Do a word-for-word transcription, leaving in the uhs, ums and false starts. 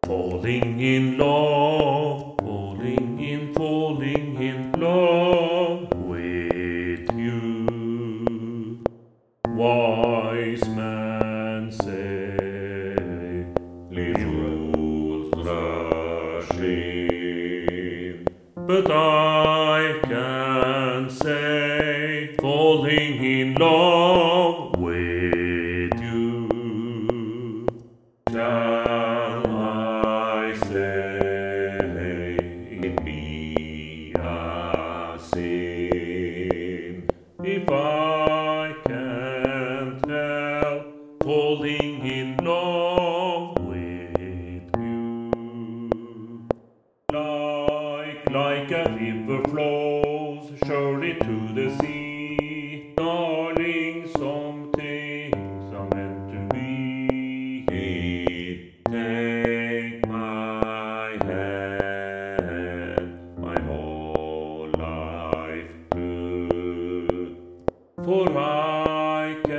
Falling in love, falling in, falling in love with you. Wise men say, leave rules rushing, but I can say, falling in love with you. Shall I say it be a sin if I can't help falling in love with you? Like, like a river flows surely to the sea, darling, some things are meant to be. Take my hand, my whole life through, for I can